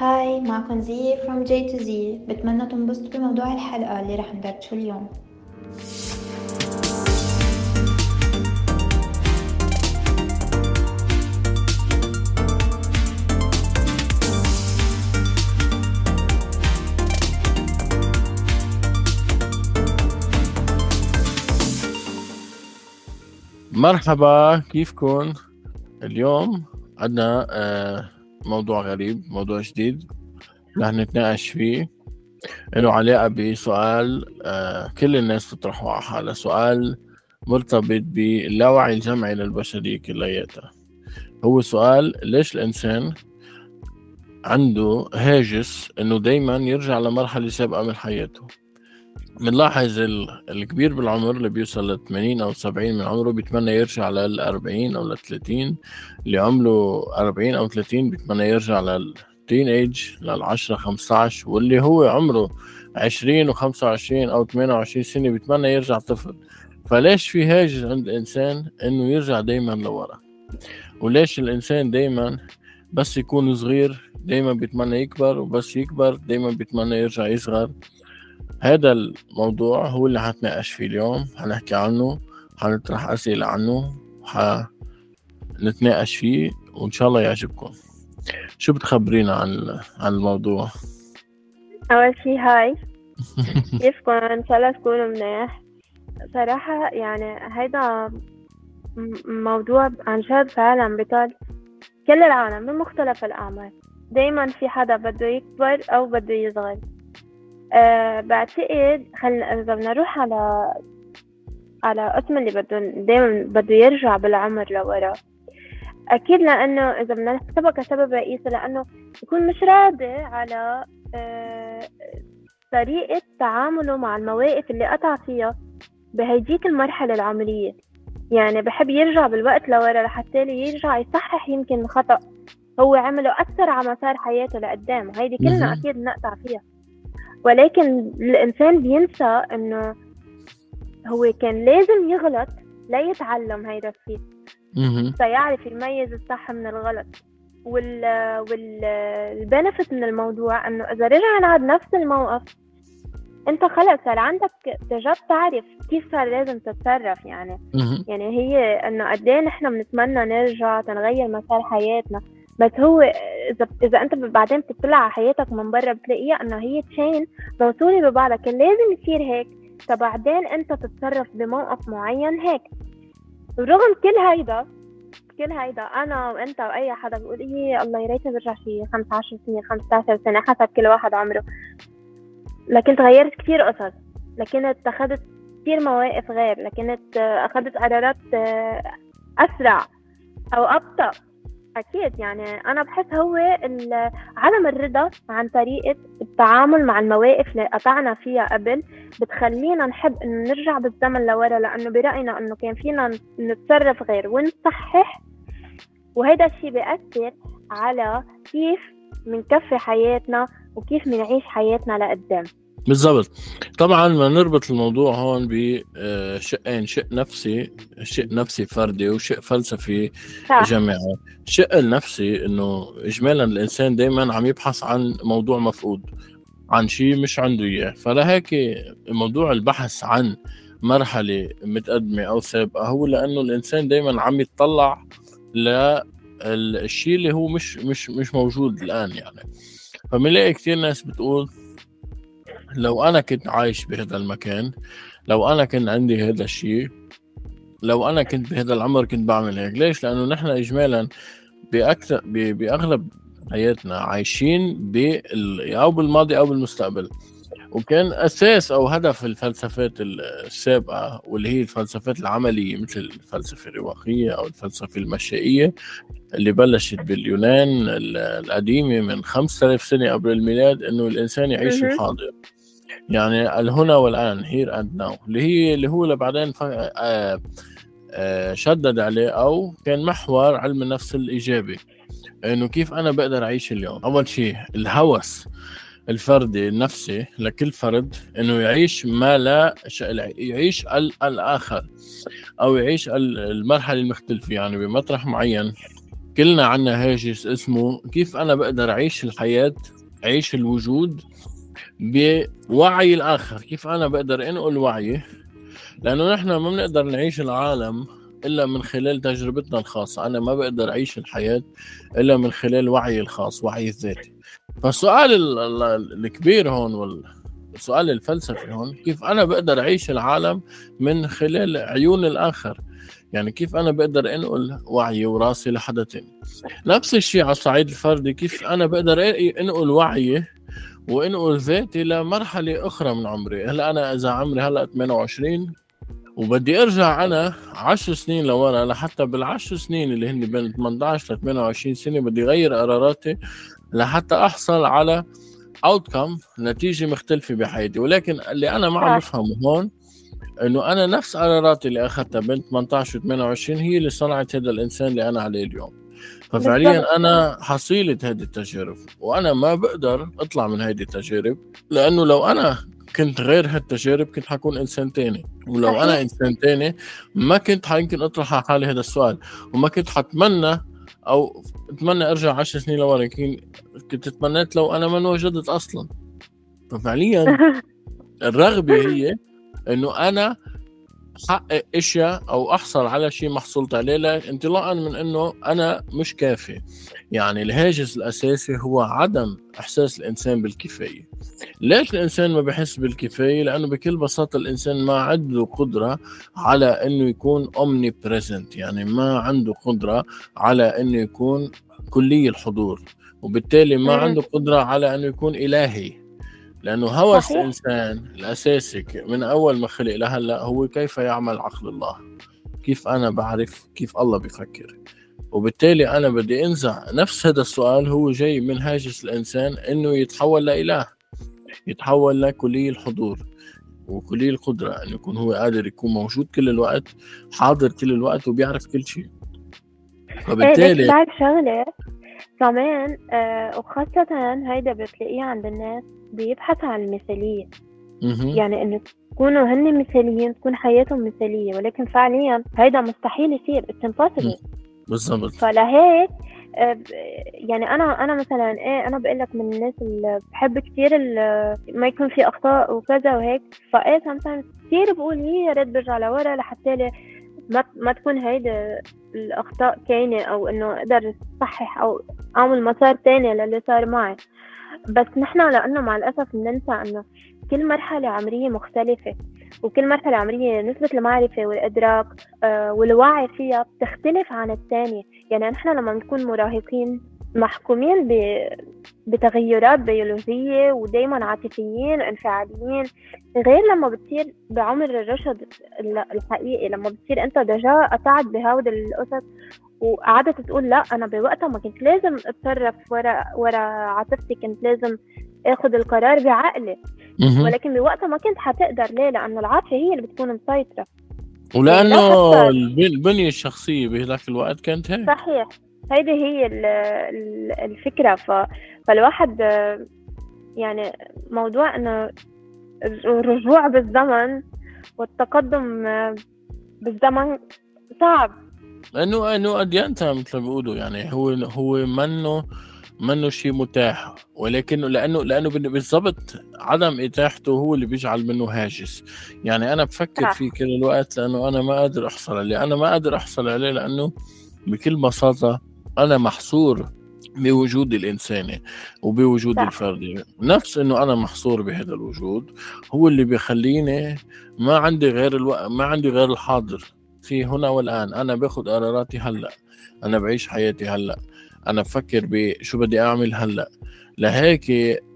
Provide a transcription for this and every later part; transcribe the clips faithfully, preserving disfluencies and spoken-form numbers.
هاي، معكم زي from J to Z. بتمنى تنبسطوا بموضوع الحلقة اللي رح ندردشه اليوم. مرحبا، كيفكن؟ اليوم عندنا آه، موضوع غريب، موضوع جديد رح نتناقش فيه. له علاقة بسؤال آه، كل الناس بتطرحه على حالها، سؤال مرتبط باللاوعي الجمعي للبشرية كلياتها. هو سؤال: ليش الإنسان عنده هاجس إنه دايما يرجع لمرحلة سابقة من حياته؟ بنلاحظ الكبير بالعمر اللي بيوصل ل ثمانين أو سبعين من عمره بيتمنى يرجع لل أربعين أو ل ثلاثين، اللي عمره أربعين أو ثلاثين بيتمنى يرجع للتين ايج لل عشرة خمسة عشر، واللي هو عمره عشرين وخمسة وعشرين أو ثمانية وعشرين سنة بيتمنى يرجع طفل. فليش في هاجس عند الإنسان إنه يرجع دايما لورا؟ وليش الإنسان دايما بس يكون صغير دايما بيتمنى يكبر، وبس يكبر دايما بيتمنى يرجع يصغر؟ هذا الموضوع هو اللي هنتناقش فيه اليوم، هنحكي عنه، هنطرح أسئلة عنه، هنتناقش فيه وإن شاء الله يعجبكم. شو بتخبرينا عن عن الموضوع؟ أول شي هاي كيفكم؟ إن شاء الله تكونوا منيح. صراحة يعني هيدا موضوع عن جد فعلا بطال كل العالم من مختلف الأعمار. دايما في حدا بده يكبر أو بده يصغر. أه بعتقد خلينا إذا بدنا نروح على على اسم اللي بده دايما بده يرجع بالعمر لورا، أكيد لأنه إذا بدنا نحسبها كسبب رئيسي لأنه يكون مش راضي على أه طريقة تعامله مع المواقف اللي قطع فيها بهيديك المرحلة العمرية. يعني بحب يرجع بالوقت لورا لحتى يرجع يصحح يمكن خطأ هو عمله أثر على مسار حياته لقدام. هيدي كلنا أكيد نقطع فيها، ولكن الإنسان بينسى إنه هو كان لازم يغلط ليتعلم هيدا الشيء، فيعرف يميز الصح من الغلط. وال والبنفت من الموضوع إنه إذا رجع نعد نفس الموقف أنت خلص صار عندك تجربة تعرف كيف صار لازم تتصرف. يعني يعني هي إنه قديه نحن بنتمنى نرجع تنغير مسار حياتنا، بس هو إذا إذا أنت بعدين بتطلع على حياتك من برا بتلاقيها إنه هي تشين موصولة ببعضها، كان لازم يصير هيك فبعدين أنت تتصرف بموقف معين هيك. ورغم كل هيدا كل هيدا أنا وأنت وأي حدا بيقول إيه الله يريتني برجع شي خمسة عشر سنة خمسة عشر سنة حسب كل واحد عمره، لكن تغيرت كتير قصص، لكن اتخذت كتير مواقف غير، لكن أخذت قرارات أسرع أو أبطأ. أكيد يعني أنا بحس هو عدم الرضا عن طريقة التعامل مع المواقف اللي قطعنا فيها قبل بتخلينا نحب إنه نرجع بالزمن لورا، لأنه برأينا إنه كان فينا نتصرف غير ونصحح، وهذا الشيء بيأثر على كيف منكفي حياتنا وكيف منعيش حياتنا لقدام. بالضبط. طبعا ما نربط الموضوع هون بشقين، شق نفسي شق نفسي فردي وشق فلسفي جماعي. الشق النفسي انه اجمالا الانسان دائما عم يبحث عن موضوع مفقود، عن شيء مش عنده اياه، فلهيك موضوع البحث عن مرحلة متقدمة او سابقة هو لانه الانسان دائما عم يتطلع للشيء اللي هو مش مش مش موجود الان. يعني فمنلاقي كتير ناس بتقول لو أنا كنت عايش بهذا المكان، لو أنا كنت عندي هذا الشيء، لو أنا كنت بهذا العمر كنت بعمل هيك. ليش؟ لأنه نحن إجمالا بأكثر بأغلب حياتنا عايشين بال أو بالماضي أو بالمستقبل، وكان أساس أو هدف الفلسفات السابقة واللي هي الفلسفات العملية مثل الفلسفة الرواقية أو الفلسفة المشائية اللي بلشت باليونان القديمة من خمسة آلاف سنة قبل الميلاد، إنه الإنسان يعيش الحاضر، يعني الهنا والآن here and now، اللي هي اللي هو لبعدين آه آه شدد عليه أو كان محور علم النفس الإيجابي، إنه كيف أنا بقدر أعيش اليوم. أول شيء الهوس الفردي النفسي لكل فرد إنه يعيش ما لا يعيش الآخر أو يعيش المرحلة المختلفة، يعني بمطرح معين كلنا عنا هاجس اسمه كيف أنا بقدر أعيش الحياة، أعيش الوجود بوعي الآخر، كيف أنا بقدر أنقل وعي، لأنه نحن ما بنقدر نعيش العالم إلا من خلال تجربتنا الخاصة. أنا ما بقدر أعيش الحياة إلا من خلال وعي الخاص، وعي الذاتي. فالسؤال الكبير هون والسؤال الفلسفي هون، كيف أنا بقدر أعيش العالم من خلال عيون الآخر، يعني كيف أنا بقدر أنقل وعي وراسي لحدا تاني. نفس الشيء على الصعيد الفردي، كيف أنا بقدر أنقل وعي وأنقل ذاتي لمرحلة أخرى من عمري. هلأ أنا إذا عمري هلأ ثمانية وعشرين وبدي أرجع أنا عشر سنين لورا، لحتى بالعشر سنين اللي هن بين ثمانية عشر ل ثمانية وعشرين سنة بدي أغير قراراتي لحتى أحصل على outcome، نتيجة مختلفة بحياتي. ولكن اللي أنا ما عم بفهمه هون إنه أنا نفس قراراتي اللي أخذتها بين ثمانية عشر و ثمانية وعشرين هي اللي صنعت هذا الإنسان اللي أنا عليه اليوم. ففعليا أنا حصيلة هذه التجارب، وأنا ما بقدر أطلع من هذه التجارب، لأنه لو أنا كنت غير هالتجارب كنت حكون إنسان تاني، ولو صحيح. أنا إنسان تاني ما كنت يمكن أطرح على حالي هذا السؤال، وما كنت حتمنى أو أتمنى أرجع عشر سنين لورا. كنت تمنيت لو أنا ما وجدت أصلا. ففعليا الرغبة هي إنه أنا حقق اشياء او احصل على شيء ما حصلت عليه، انطلاقا من انه انا مش كافي. يعني الهاجس الاساسي هو عدم احساس الانسان بالكفايه. ليش الانسان ما بيحس بالكفايه؟ لانه بكل بساطه الانسان ما عنده قدره على انه يكون omnipresent، يعني ما عنده قدره على انه يكون كلي الحضور، وبالتالي ما عنده قدره على انه يكون الهي. لأنه هوس الإنسان الأساسي من أول ما خلق لهلا هو كيف يعمل عقل الله، كيف أنا بعرف كيف الله بيفكر. وبالتالي أنا بدي أنزع نفس هذا السؤال، هو جاي من هاجس الإنسان إنه يتحول لإله، يتحول لكلي الحضور وكلي القدرة، أن يكون هو قادر يكون موجود كل الوقت، حاضر كل الوقت، وبيعرف كل شيء. فبالتالي بعد شغلة كمان آه وخاصة هيدا بتلاقيه عند الناس بيبحثوا عن المثالية، يعني انه يكونوا هن مثاليين، تكون حياتهم مثالية، ولكن فعليا هيدا مستحيل يصير، it's impossible. بالضبط. فلهيك آه يعني انا انا مثلا ايه انا بقول لك من الناس اللي بحب كتير ما يكون في اخطاء وكذا وهيك، فايه sometimes كتير بقول هي رد برجع لورا لحتى ما ما تكون هيدا الأخطاء كاينة، أو إنه أقدر أصحح أو أعمل مسار تاني للي صار معي. بس نحنا لأنه مع الأسف ننسى إنه كل مرحلة عمرية مختلفة، وكل مرحلة عمرية نسبة المعرفة والإدراك آه والوعي فيها بتختلف عن الثانية. يعني نحنا لما نكون مراهقين محكومين بتغيرات بيولوجية ودايما عاطفيين وانفعاليين، غير لما بتصير بعمر الرشد الحقيقي، لما بتصير انت دجا قطعت بهود القصص وقعدت تقول لا انا بوقتها ما كنت لازم اتصرف ورا ورا عاطفتي، كنت لازم اخذ القرار بعقلي، ولكن بوقتها ما كنت حتقدر. ليه؟ لانه العاطفة هي اللي بتكون مسيطرة، ولانه البنية الشخصية بهذاك الوقت كانت هيك. صحيح، هيدي هي الفكرة. فالواحد يعني موضوع انه الرجوع بالزمن والتقدم بالزمن صعب، لانه انه اديانتها مثل ما بيقولوا، يعني هو هو منه منه شيء متاح، ولكن لانه لانه بالضبط عدم اتاحته هو اللي بيجعل منه هاجس. يعني انا بفكر فيه كل الوقت لانه انا ما قادر احصل عليه، انا ما قادر احصل عليه لانه بكل بساطة أنا محصور بوجود الإنساني وبوجود الفردي. نفس إنه أنا محصور بهذا الوجود هو اللي بيخليني ما عندي غير الوقت، ما عندي غير الحاضر في هنا والآن. أنا باخد قراراتي هلأ، أنا بعيش حياتي هلأ، أنا بفكر بشو بدي أعمل هلأ. لهيك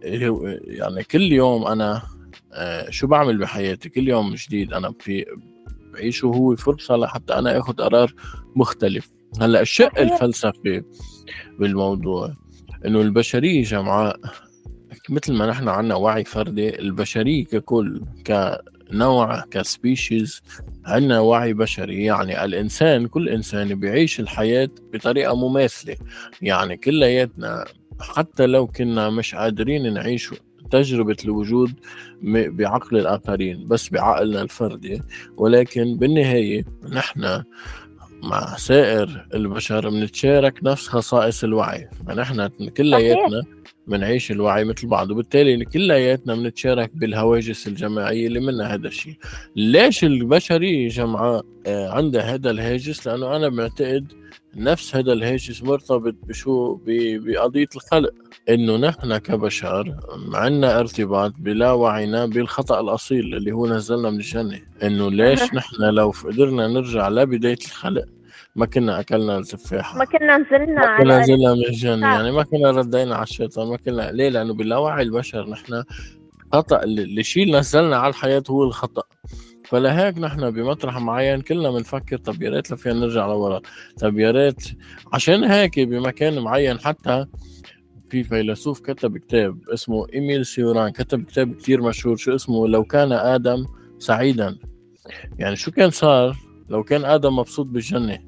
يعني كل يوم أنا شو بعمل بحياتي، كل يوم جديد أنا في بعيشه هو فرصة لحتى أنا أخد قرار مختلف. هلا الشق الفلسفي بالموضوع انه البشريه جمعاء، مثل ما نحن عنا وعي فردي، البشريه ككل كنوع كسبيشيز عنا وعي بشري. يعني الانسان كل انسان بيعيش الحياه بطريقه مماثله، يعني كلياتنا حتى لو كنا مش قادرين نعيش تجربة الوجود بعقل الآخرين بس بعقلنا الفردي، ولكن بالنهاية نحن مع سائر البشر بنتشارك نفس خصائص الوعي، فنحن كلياتنا بنعيش الوعي مثل بعض، وبالتالي كلياتنا بنتشارك بالهواجس الجماعية اللي منها هذا الشيء. ليش البشرية جمعاء عندها هذا الهاجس؟ لأنه أنا بعتقد نفس هذا الهاجس مرتبط بشو بقضية الخلق، إنه نحن كبشر عنا ارتباط بلا وعينا بالخطأ الأصيل اللي هو نزلنا من الجنة. إنه ليش نحن لو قدرنا نرجع لبداية الخلق ما كنا أكلنا التفاحة، ما كنا نزلنا ما كنا على نزلنا من الجنة، يعني ما كنا ردينا على الشيطان، ما كنا. ليه؟ لأنه باللاوعي البشر نحن خطأ اللي شيء نزلنا على الحياة هو الخطأ. فلهيك نحن بمطرح معين كلنا بنفكر طب يا ريت لو فينا نرجع لورا، طب يا ريت. عشان هيك بمكان معين حتى في فيلسوف كتب كتاب اسمه إيميل سيوران، كتب كتاب كتير مشهور شو اسمه لو كان آدم سعيدا. يعني شو كان صار لو كان آدم مبسوط بالجنة،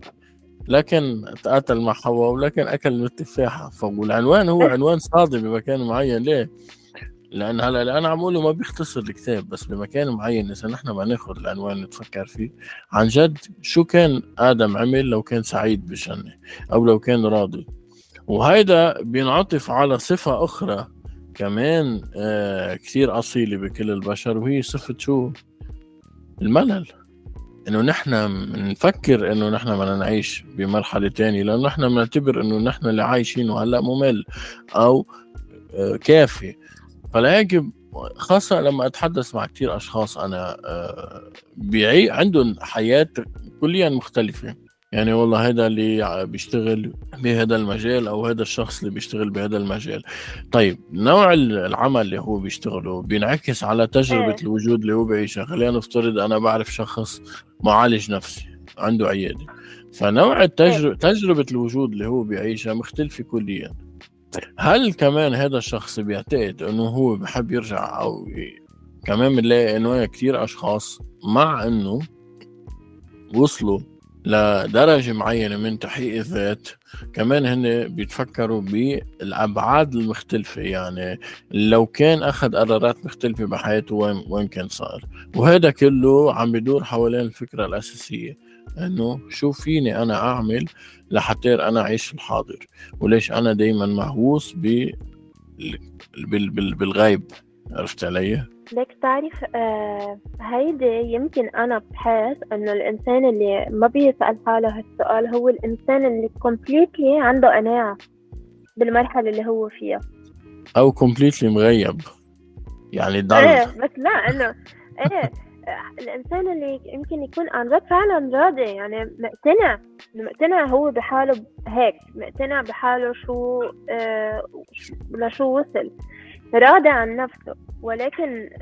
لكن تقاتل مع حواء ولكن أكل من التفاحة. فالعنوان هو عنوان صادم بمكان معين. ليه؟ لأن هلا اللي أنا عم أقوله ما بيختصر الكتاب، بس بمكان معين إذا نحن ما ناخد العنوان نتفكر فيه عن جد شو كان آدم عمل لو كان سعيد بالجنة أو لو كان راضي. وهيدا بينعطف على صفة أخرى كمان آه كثير أصيلة بكل البشر، وهي صفة شو؟ الملل. إنه نحن نفكر إنه نحن بدنا نعيش بمرحلة تانية، لأنه نحن بنعتبر إنه نحن اللي عايشينه هلا ممل أو آه كافي. فلهيك خاصة لما أتحدث مع كتير أشخاص أنا آه بيعي عندهم حياة كليا مختلفة. يعني والله هذا اللي بيشتغل بهذا المجال أو هذا الشخص اللي بيشتغل بهذا المجال. طيب نوع العمل اللي هو بيشتغله بينعكس على تجربة إيه. الوجود اللي هو بيعيشها. خلينا نفترض أنا بعرف شخص معالج نفسي عنده عيادة، فنوع التجربة تجربة الوجود اللي هو بيعيشها مختلفة كليا. هل كمان هذا الشخص بيعتقد أنه هو بحب يرجع؟ أو كمان بنلاقي أنه كتير أشخاص مع أنه وصلوا لدرجة معينة من تحقيق الذات كمان هن بيتفكروا بالأبعاد المختلفة. يعني لو كان أخذ قرارات مختلفة بحياته وين, وين كان صار. وهذا كله عم بيدور حوالين الفكرة الأساسية أنه شو فيني أنا أعمل لحتى أنا أعيش الحاضر، وليش أنا دايما مهووس بال... بال... بال... بالغيب. عرفت علي؟ ليك تعرف آه هيدي يمكن أنا بحس إنه الإنسان اللي ما بيسأل حاله هالسؤال هو الإنسان اللي كومبليتلي عنده قناعة بالمرحلة اللي هو فيها، أو كومبليتلي مغيب يعني ضل. إيه بس لا إنه إيه الإنسان اللي يمكن يكون عن جد فعلا راضي، يعني مقتنع مقتنع هو بحاله هيك، مقتنع بحاله شو آه لشو وصل، راضي عن نفسه. ولكن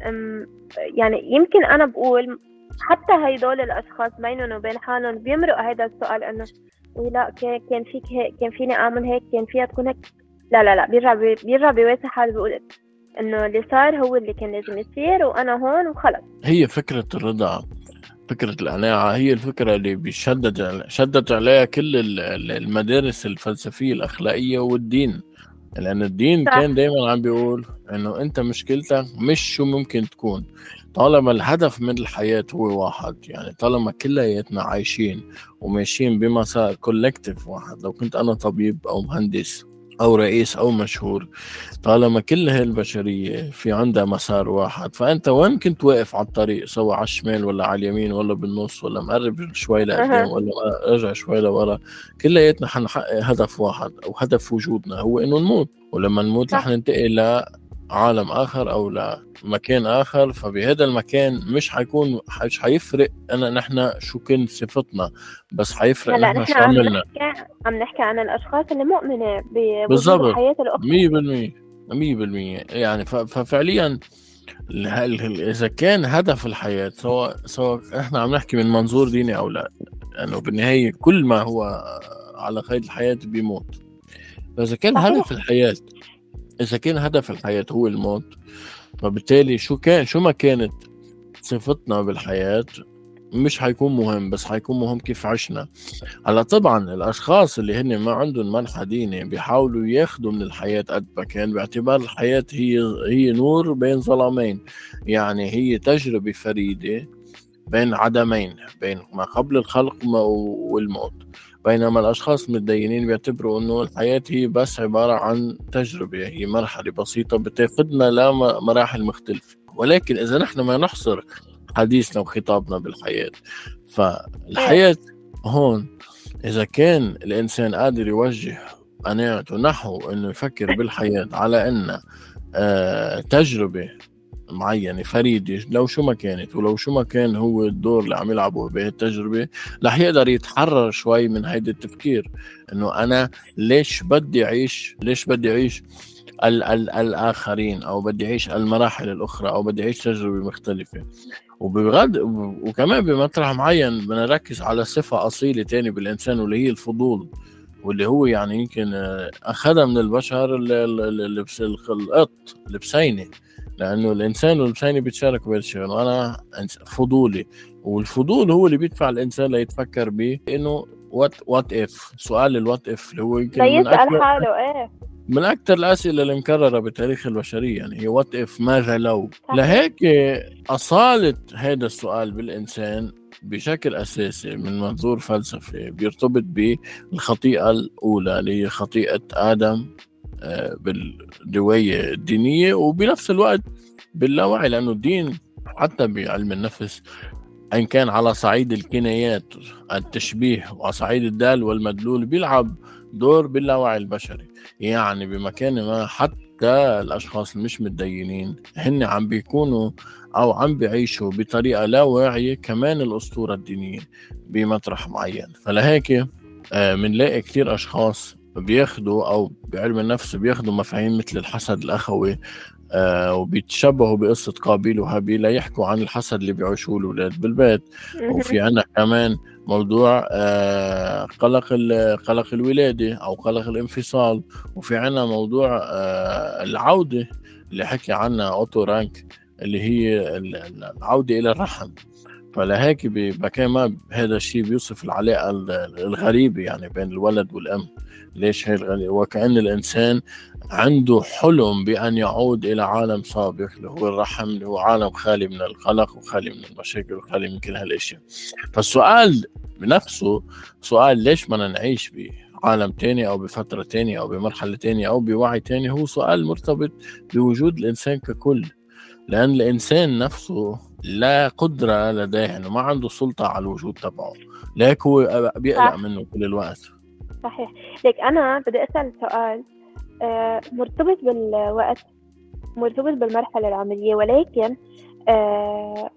يعني يمكن أنا بقول حتى هيدول الأشخاص بينهم وبين حالهم بيمرقوا هذا السؤال إنه إيه لا كان فيك هيك، كان فيني أعمل هيك، كان فيها تكون هيك. لا لا لا بيرجع بي بيرجع بيواسي حاله بيقول إنه اللي صار هو اللي كان لازم يصير وأنا هون وخلص. هي فكرة الرضا، فكرة القناعة، هي الفكرة اللي بيشدد شدت عليها كل المدارس الفلسفية الأخلاقية والدين. لأن الدين صح. كان دايما عم بيقول إنه أنت مشكلتك مش شو ممكن تكون، طالما الهدف من الحياة هو واحد. يعني طالما كلياتنا عايشين وماشيين بمسار كولكتيف واحد، لو كنت أنا طبيب أو مهندس أو رئيس أو مشهور، طالما كل هالبشرية في عندها مسار واحد، فأنت وين كنت واقف على الطريق، سواء على الشمال ولا على اليمين ولا بالنص ولا مقرب شوي لقدام ولا رجع شوي لورا، كلياتنا حنحقق هدف واحد أو هدف وجودنا هو إنه نموت. ولما نموت رح ننتقل لعالم آخر أو لمكان آخر. فبهذا المكان مش حيكون مش حيفرق أنا نحن شو كن صفتنا، بس حيفرق نحن شو عملنا. عم نحكي عن الأشخاص اللي مؤمنة بوجود الحياة الأخرى مية بالمية مية بالمية. يعني ففعليا إذا كان هدف الحياة سواء سواء إحنا عم نحكي من منظور ديني أو لا، لأنه يعني بالنهاية كل ما هو على قيد الحياة بيموت. فإذا كان صحيح. هدف الحياة إذا كان هدف الحياة هو الموت، فبالتالي شو كان شو ما كانت صفتنا بالحياة مش حيكون مهم، بس حيكون مهم كيف عشنا. هلا طبعا الاشخاص اللي هن ما عندهم منحى ديني بيحاولوا ياخذوا من الحياة قد ما كان، باعتبار الحياة هي هي نور بين ظلامين. يعني هي تجربة فريدة بين عدمين، بين ما قبل الخلق والموت. بينما الأشخاص المتدينين بيعتبروا أنه الحياة هي بس عبارة عن تجربة، هي مرحلة بسيطة بتاخدنا لمراحل مختلفة. ولكن إذا نحن ما نحصر حديثنا وخطابنا بالحياة، فالحياة هون إذا كان الإنسان قادر يوجه قناعته نحو أنه يفكر بالحياة على أنه آه تجربة معينة فريدة لو شو ما كانت، ولو شو ما كان هو الدور اللي عم يلعبه بهذه التجربة، رح يقدر يتحرر شوي من هيدا التفكير إنه أنا ليش بدي أعيش ليش بدي أعيش ال- ال- الآخرين، أو بدي أعيش المراحل الأخرى، أو بدي أعيش تجربة مختلفة. وبغد وكمان بمطرح معين بدنا نركز على صفة أصيلة تاني بالإنسان، واللي هي الفضول، واللي هو يعني يمكن أخذها من البشر اللي بس القط البسينة، لأنه الإنسان والبسينة بيتشاركوا بهالشيء. وأنا فضولي، والفضول هو اللي بيدفع الإنسان ليتفكر به إنه وات وات إف، سؤال الوات إف اللي هو يمكن من أكثر حاله إيه من أكثر الأسئلة اللي مكررة بتاريخ البشرية، يعني هي وات إف، ماذا لو. لهيك أصالة هذا السؤال بالإنسان بشكل أساسي من منظور فلسفي بيرتبط بالخطيئة الأولى اللي هي خطيئة آدم بالرواية الدينية، وبنفس الوقت باللاوعي، لأنه الدين حتى بعلم النفس إن كان على صعيد الكنايات التشبيه وعلى صعيد الدال والمدلول بيلعب دور باللاوعي البشري. يعني بمكان ما حتى الأشخاص المش متدينين هن عم بيكونوا أو عم بيعيشوا بطريقة لا واعية كمان الأسطورة الدينية بمطرح معين. فلهيك منلاقي كتير أشخاص بياخدوا أو بعلم النفس بياخدوا مفاهيم مثل الحسد الأخوي آه وبيتشبهوا بقصة قابيل وهابيل يحكوا عن الحسد اللي بيعيشوه الأولاد بالبيت. وفي عنا كمان موضوع آه قلق قلق الولادة أو قلق الانفصال. وفي عنا موضوع آه العودة اللي حكي عنها أوتو رانك اللي هي العودة إلى الرحم. فلهيك بكان ما هذا الشيء بيوصف العلاقة الغريبة يعني بين الولد والأم. ليش هي الغريبة؟ وكأن الإنسان عنده حلم بأن يعود إلى عالم سابق اللي هو الرحم، اللي هو عالم خالي من القلق وخالي من المشاكل وخالي من كل هالأشياء. فالسؤال بنفسه سؤال ليش ما نعيش بعالم تاني أو بفترة تانية أو بمرحلة تانية أو بوعي تاني، هو سؤال مرتبط بوجود الإنسان ككل. لأن الإنسان نفسه لا قدرة لديه إنه ما عنده سلطة على الوجود تبعه، لذلك هو بيقلق منه كل الوقت. صحيح. لك أنا بدي أسأل سؤال آه مرتبط بالوقت، مرتبط بالمرحلة العمرية، ولكن آه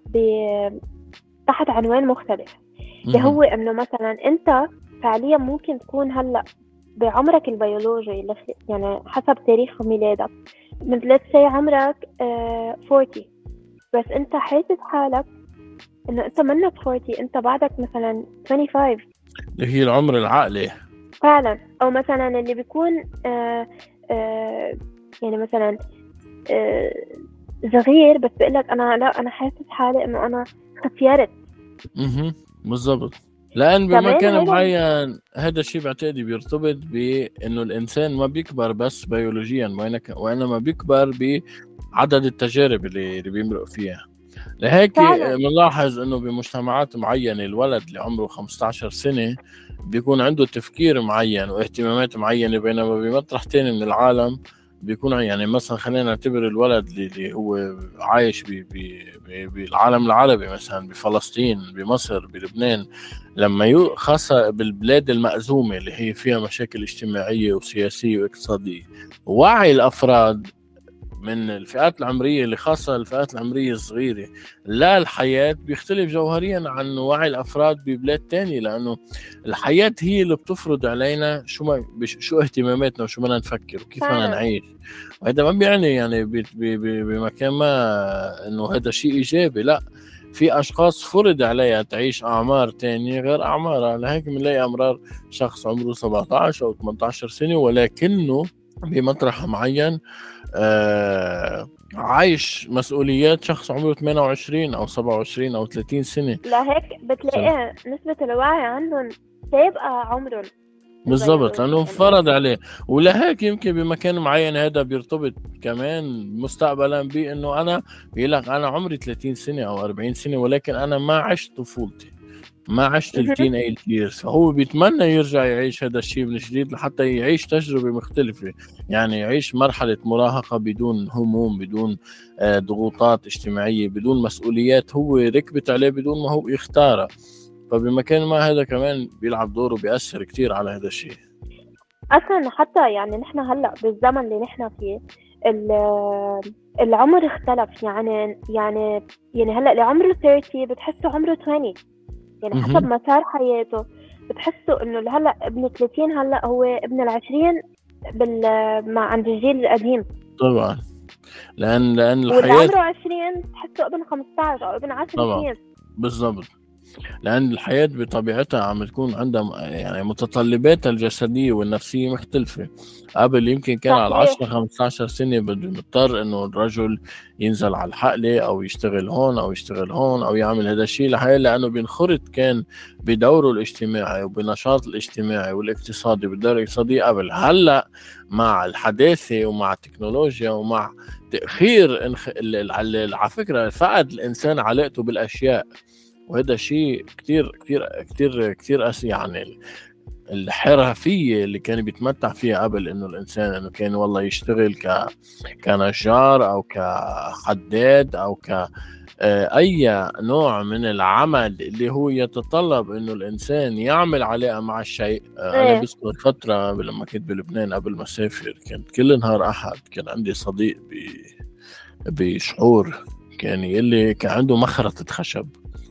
تحت عنوان مختلف، اللي هو إنه مثلا أنت فعليا ممكن تكون هلأ بعمرك البيولوجي يعني حسب تاريخ ميلادك مثل سي عمرك آه أربعين، بس أنت حاسس حالك إنه أنت منك أربعين، أنت بعدك مثلا خمسة وعشرين اللي هي العمر العقلي فعلا. أو مثلا اللي بيكون آه آه يعني مثلا آه صغير بس بيقولك أنا لا أنا حاسس حالي إنه أنا خسيرت. اها بالضبط. لأن بمكان معين هذا الشيء بعتقد بيرتبط بأنه الإنسان ما بيكبر بس بيولوجيا، وإنما بيكبر بعدد التجارب اللي, اللي بيمرق فيها. لهيك بنلاحظ أنه بمجتمعات معينة الولد اللي عمره خمسة عشر سنة بيكون عنده تفكير معين واهتمامات معينة، بينما بمطرح تاني من العالم بيكون يعني مثلا خلينا نعتبر الولد اللي هو عايش بالعالم العربي مثلا بفلسطين بمصر بلبنان، لما يو خاصة بالبلاد المأزومة اللي هي فيها مشاكل اجتماعية وسياسية واقتصادية، وعي الأفراد من الفئات العمرية اللي خاصة الفئات العمرية الصغيرة لا الحياة بيختلف جوهريا عن وعي الأفراد ببلاد تانية، لأنه الحياة هي اللي بتفرض علينا شو ما شو اهتماماتنا وشو بدنا نفكر وكيف بدنا نعيش. وهذا ما بيعني يعني بمكان ما إنه هذا شيء إيجابي، لا، في أشخاص فرض عليها تعيش أعمار تانية غير أعمارها. لهيك بنلاقي أمرار شخص عمره سبعة عشر أو ثمانية عشر سنة ولكنه بمطرح معين آه عايش مسؤوليات شخص عمره ثمانية وعشرين أو سبعة وعشرين أو ثلاثين سنة. لهيك بتلاقي نسبة الوعي عندهم سابقة عمرهم، بالضبط، لأنه فرض عليه. ولهيك يمكن بمكان معين هذا بيرتبط كمان مستقبلا بأنه أنا بيقول لك أنا عمري ثلاثين سنة أو أربعين سنة ولكن أنا ما عشت طفولتي، ما عشت التين ايج ييرز، فهو بيتمنى يرجع يعيش هذا الشيء من جديد لحتى يعيش تجربة مختلفة، يعني يعيش مرحلة مراهقة بدون هموم، بدون آه ضغوطات اجتماعية، بدون مسؤوليات هو ركبت عليه بدون ما هو يختارها. فبمكان ما هذا كمان بيلعب دوره، بيأثر كتير على هذا الشيء. اصلا حتى يعني نحن هلا بالزمن اللي نحن فيه العمر اختلف، يعني يعني يعني هلا اللي عمره ثلاثين بتحسه عمره عشرين، يعني حسب مسار حياته بتحسوا انه هلا ابن ثلاثين هلا هو ابن العشرين بال مع عند الجيل القديم طبعا، لان لان واللي الحياه عمره عشرين تحسه ابن خمسطعش او ابن عشر سنين. بالضبط، لأن الحياة بطبيعتها عم تكون عندها يعني متطلباتها الجسدية والنفسية مختلفة. قبل يمكن كان على عشرة خمسة عشر سنة بده مضطر إنه الرجل ينزل على الحقلة أو يشتغل هون أو يشتغل هون أو يعمل هذا الشيء لحياة، لأنه بينخرط كان بدوره الاجتماعي وبنشاط الاجتماعي والاقتصادي بالدور الاقتصادي قبل. هلأ مع الحداثة ومع التكنولوجيا ومع تأخير انخ... على فكرة فقد الإنسان علاقته بالأشياء، وهذا شيء كتير كتير كتير كتير أسي. يعني الحرفية اللي كان بيتمتع فيها قبل إنه الإنسان إنه كان والله يشتغل ك كنجار أو كحداد أو ك أي نوع من العمل اللي هو يتطلب إنه الإنسان يعمل علاقة مع الشيء. أنا بذكر فترة لما كنت بلبنان قبل ما أسافر كنت كل نهار أحد كان عندي صديق بشعور كان يلي كان عنده مخرطة خشب.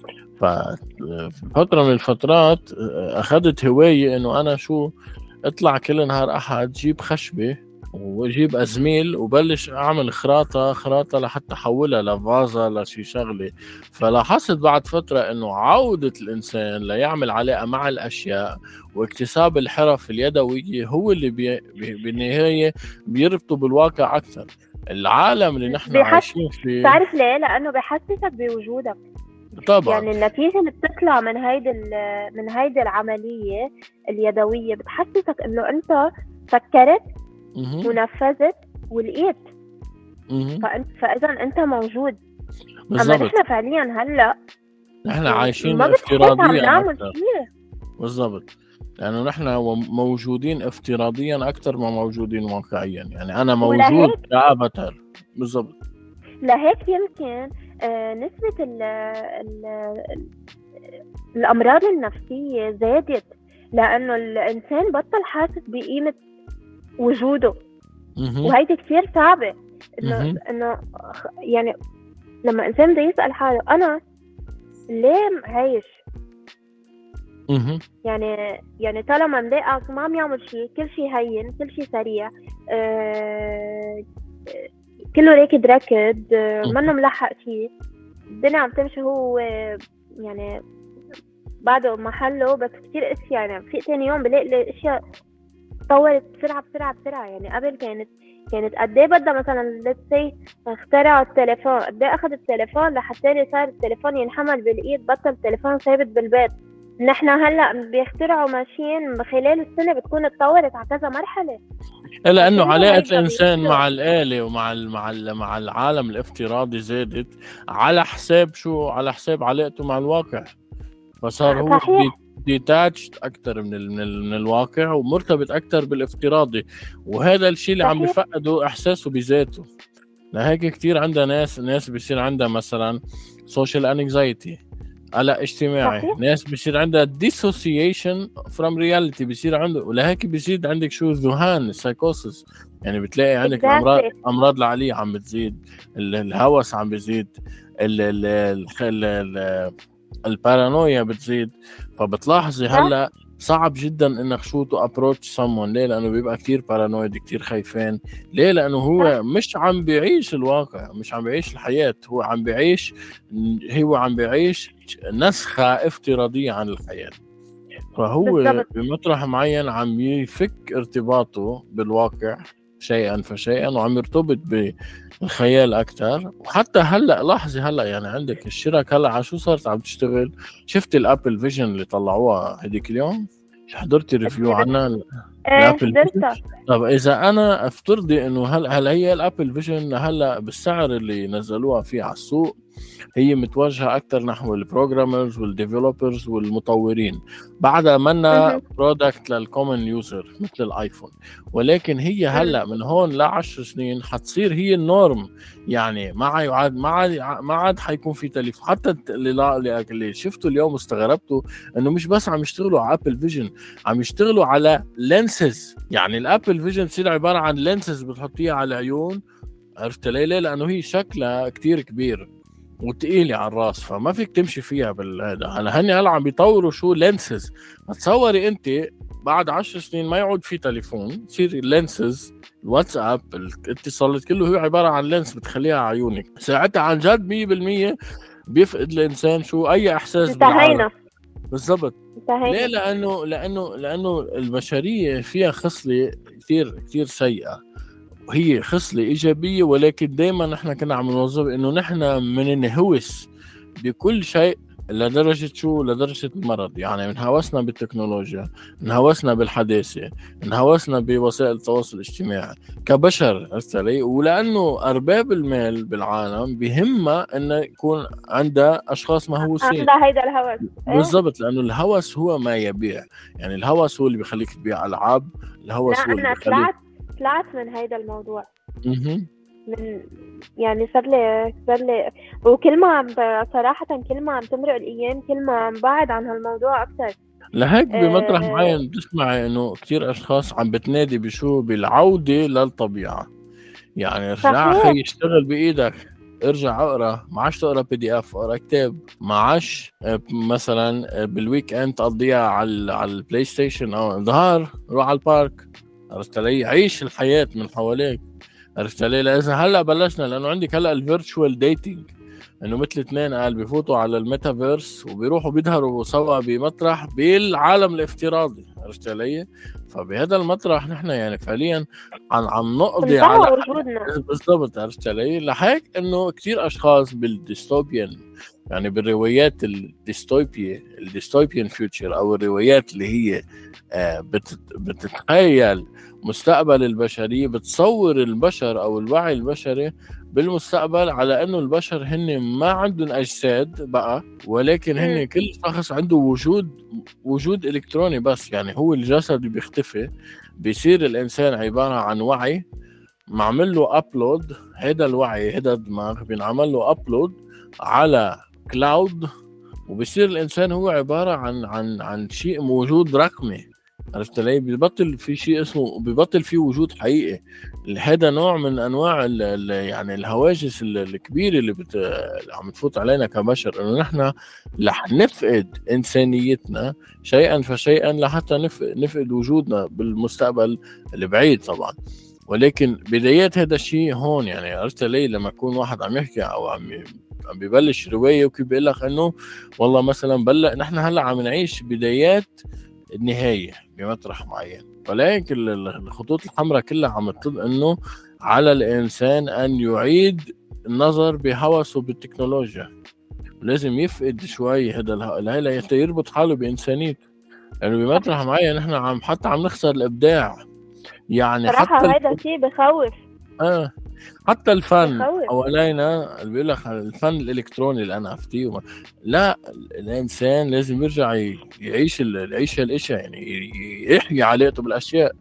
ففترة من الفترات أخذت هواية إنه أنا شو أطلع كل نهار أحد جيب خشبة وجيب أزميل وبلش أعمل خراطة خراطة لحتى أحولها لفازة لشي شغلة. فلاحظت بعد فترة إنه عودة الإنسان ليعمل علاقة مع الأشياء واكتساب الحرف اليدوية هو اللي بي بالنهاية بيربطوا بالواقع أكثر. العالم اللي نحن عايشين فيه تعرف ليه؟ لأنه بيحسسك بوجودك طبعا. يعني النتيجة اللي بتطلع من هيدا من هيدا العملية اليدوية بتحسسك إنه أنت فكرت ونفذت ولقيت، فأنت فإذا أنت موجود. بالزبط. أما نحن فعليا هلا نحن عايشين افتراضيا بالضبط، لأنه نحن موجودين افتراضيا أكثر ما موجودين واقعيا. يعني أنا موجود كأفاتار بالضبط. لهيك يمكن آه نسبة ال ال الأمراض النفسية زادت لأنه الإنسان بطل حاسس بقيمة وجوده. وهيدي كثير صعبة إنه إنه يعني لما إنسان بده يسأل حاله أنا ليه عايش؟ يعني يعني طالما مضايقك وما عم يعمل شيء، كل شيء هين، كل شيء سريع، آه كله راكد راكد، منه ملحق شيء، الدنيا عم تمشي هو يعني بعده محله. بس كتير اشياء يعني في تاني يوم بلاقي الاشياء تطورت بسرعه بسرعه بسرعه. يعني قبل كانت كانت قد ايه بدها مثلا let's say اخترعوا التليفون، قد ايه اخذ التليفون لحتى صار التليفون ينحمل بالايد، بطل التليفون ثابت بالبيت. نحن هلا بيخترعوا ماشين خلال السنه بتكون اتطورت على كذا مرحله. الا انه علاقه الانسان مع الاله ومع مع مع العالم الافتراضي زادت على حساب شو؟ على حساب علاقته مع الواقع. فصار هو ديتاتشد اكثر من من, من الواقع ومرتبط اكثر بالافتراضي، وهذا الشيء اللي عم بفقده احساسه بذاته. لهيك كثير عندنا ناس ناس بيصير عندها مثلا سوشيال انكزايتي، قلق اجتماعي، صحيح. ناس بيصير عندها dissociation from reality بيصير عنده، ولهيك بيزيد عندك شو ذهان سايكوسس. يعني بتلاقي عندك exactly. امراض امراض العقليه عم بتزيد، الهوس عم بيزيد، ال ال ال ال البارانويا بتزيد. فبتلاحظي هلا صعب جدا انك شو تو ابروتش سمون. ليه؟ لانه بيبقى كتير بارانويد، كتير خايفين. ليه؟ لانه هو مش عم بيعيش الواقع، مش عم بيعيش الحياة، هو عم بيعيش هو عم بيعيش نسخة افتراضية عن الحياة. فهو بمطرح معين عم يفك ارتباطه بالواقع شيئا فشيئا وعم يرتبط بالخيال أكتر. وحتى هلأ لاحظي هلأ يعني عندك الشرك هلأ على شو صارت عم تشتغل؟ شفت الأبل فيجن اللي طلعوها هديك اليوم؟ حضرتي ريفيو عنها ايه الابل فيجن؟ حضرتها. طب اذا انا افترضي انه هل هل هي الابل فيجن هلا بالسعر اللي نزلوها فيه على السوق هي متوجهه اكثر نحو البروجرامرز والديفلوبرز والمطورين، بعدها منا مهم. برودكت للكومن يوزر مثل الايفون، ولكن هي هلا من هون لعشر سنين حتصير هي النورم. يعني ما عاد ما عاد ما عاد حيكون في تليفون. حتى اللي لا- اللي اللي شفته اليوم واستغربته انه مش بس عم يشتغلوا على ابل فيجن، عم يشتغلوا على لينسز. يعني الابل فيجن تصير عباره عن لينسز بتحطيها على العيون، عرفت ليه؟ ليه؟ لانه هي شكلها كتير كبير وتقيلة على الراس، فما فيك تمشي فيها بالهذا. هلا هني هلا عم بيطوروا شو لينسز. تصوري انت بعد عشر سنين ما يعود في تليفون، تصير اللينسز الواتساب الاتصالات كله هو عباره عن لينس بتخليها على عيونك. ساعتها عن جد مية بالمية بيفقد الانسان شو اي احساس بالعالم. انتهينا بالضبط. ليه؟ انتهينا. لانه لانه لانه البشريه فيها خصله كثير كثير سيئه، وهي خصله ايجابيه، ولكن دائما نحن كنا عم نوظف انه نحن مننهوس بكل شيء لدرجه شو؟ لدرجه المرض. يعني انهوسنا بالتكنولوجيا، انهوسنا بالحداثه، انهوسنا بوسائل التواصل الاجتماعي كبشر. عرفت علي؟ ولانه ارباب المال بالعالم بهمها انه يكون عندها اشخاص مهووسين. عندها هيدا الهوس. إيه؟ بالضبط، لانه الهوس هو ما يبيع. يعني الهوس هو اللي بيخليك تبيع العاب، الهوس لا هو اللي انا بيخليك طلعت طلعت من هيدا الموضوع. مهم. من يعني صار لي صار لي وكل ما عم ب- صراحة كل ما عم تمرق الأيام كل ما عم بعد عن هالموضوع أكثر. لهيك بمطرح آه، معين بتسمعي انه كتير اشخاص عم بتنادي بشو؟ بالعودة للطبيعة. يعني ارجع صحيح. اخي اشتغل بايدك، ارجع اقرا، ما عادش تقرا بي دي اف، اقرا كتاب. ما عادش آه، مثلا آه، بالويك اند تقضيها على على البلاي ستيشن او الظهر، روح على البارك. عرفت علي؟ عيش الحياة من حواليك. عرفت علي؟ لازم هلا بلشنا، لانه عندك هلا الفيرتشوال ديتينج، انه مثل اثنين قال بيفوتوا على الميتافيرس وبيروحوا بيظهروا سوا بمطرح بالعالم الافتراضي. عرفت علي؟ فبهذا المطرح نحن يعني فعليا عم عم نقضي انتهى على وجودنا. بالضبط. عرفت علي؟ لهيك انه كثير اشخاص بالديستوبيان، يعني بالروايات الديستوبيا الديستوبيان فيوتشر، او الروايات اللي هي آه، بتت- بتتخيل مستقبل البشرية، بتصور البشر او الوعي البشري بالمستقبل على انه البشر هن ما عندهم اجساد بقى، ولكن هن مم. كل شخص عنده وجود وجود الكتروني بس. يعني هو الجسد بيختفي، بيصير الانسان عبارة عن وعي معمل له ابلود. هذا الوعي هذا الدماغ بينعمل له ابلود على كلاود، وبصير الانسان هو عباره عن عن عن شيء موجود رقمي. عرفت علي؟ بيبطل في شيء اسمه، بيبطل في وجود حقيقي. هذا نوع من انواع ال ال يعني الهواجس ال- الكبيره اللي, بت... اللي عم تفوت علينا كبشر، انه نحن رح نفقد انسانيتنا شيئا فشيئا لحتى نف... نفقد وجودنا بالمستقبل البعيد طبعا. ولكن بدايات هذا الشيء هون. يعني عرفت لي لما يكون واحد عم يحكي او عم ي- عم ببلش روايه وكيف بيقول لك انه والله مثلا بلا نحن هلا عم نعيش بدايات النهايه بمطرح معين، ولكن ال- ال- الخطوط الحمراء كلها عم تطلب انه على الانسان ان يعيد النظر بهوسه بالتكنولوجيا. لازم يفقد شوي هذا الهيلا حتى يربط حاله بانسانيته. يعني بمطرح معين نحن عم حتى عم نخسر الابداع. يعني صراحة حتى هيدا شيء بخوف. اه حتى الفن بخوف. حوالينا اللي بيقول لك الفن الالكتروني اللي انا افتيه وما... لا، الانسان لازم يرجع ي- يعيش ال- يعيش هالاشياء، يعني ي- يحيي علاقته بالاشياء.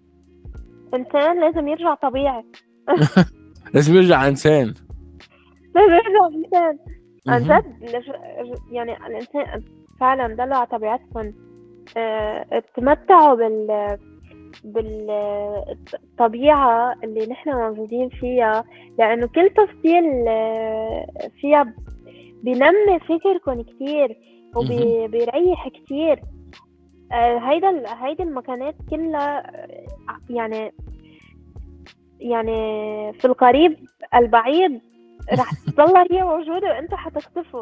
إنسان لازم يرجع طبيعي. لازم يرجع انسان. لازم يرجع إنسان عن مهم. جد. لج- يعني الإنسان فعلا دلوا على طبيعتكم. آه، تمتعوا بال بالطبيعة اللي نحن موجودين فيها، لأنه كل تفصيل آه، فيها بينمي فكركم كتير وبيريح كتير. آه، هيدا ال- هيدي المكانات كلها آه، يعني يعني في القريب البعيد رح تظل هي موجودة وانتوا حتختفوا.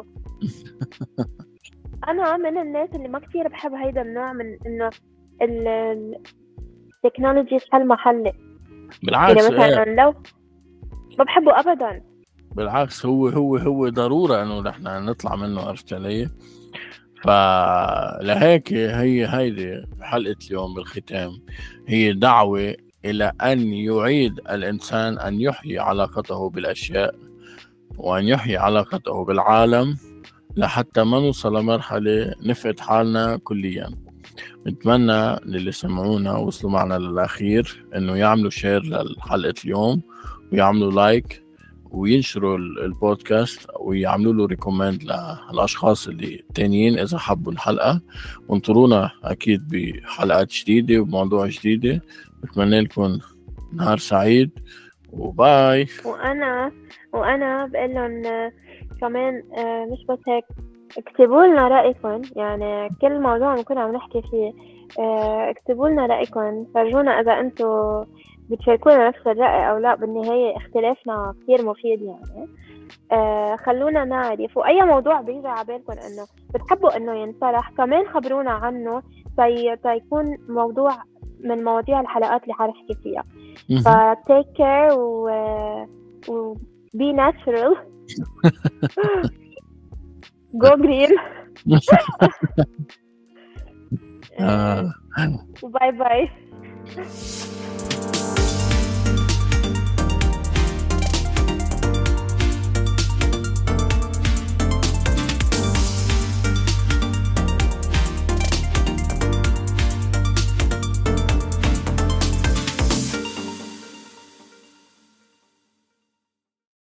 انا من الناس اللي ما كتير بحب هيدا النوع من انه ال- التكنولوجي حل محلي. بالعكس يعني مثلا إيه. لو ما بحبه ابدا. بالعكس هو هو هو ضرورة انه نحن نطلع منه. عرفت علي؟ فلهيك هي هيدي حلقة اليوم بالختام هي دعوة إلى أن يعيد الإنسان أن يحيي علاقته بالأشياء وأن يحيي علاقته بالعالم لحتى ما نوصل لمرحلة نفقد حالنا كليا. نتمنى للي سمعونا وصلوا معنا للأخير أنه يعملوا شير للحلقة اليوم ويعملوا لايك وينشروا البودكاست ويعملوا له ريكومند للأشخاص اللي تانيين إذا حبوا الحلقة. وانطرونا أكيد بحلقات جديدة وموضوع جديدة. بتمنى لكم نهار سعيد وباي. وأنا وأنا بقول لهم كمان مش بس هيك، اكتبوا لنا رأيكم، يعني كل موضوع نكون عم نحكي فيه اكتبوا لنا رأيكم، فرجونا إذا أنتوا بتشاركونا نفس الرأي أو لا. بالنهاية اختلافنا كثير مفيد يعني. آه خلونا نعرف، وأي موضوع بيجي عبالكم إنه بتحبوا إنه ينطرح كمان خبرونا عنه طي تيكون موضوع من مواضيع الحلقات اللي حنحكي فيها. ف take care و, و be natural go green باي باي.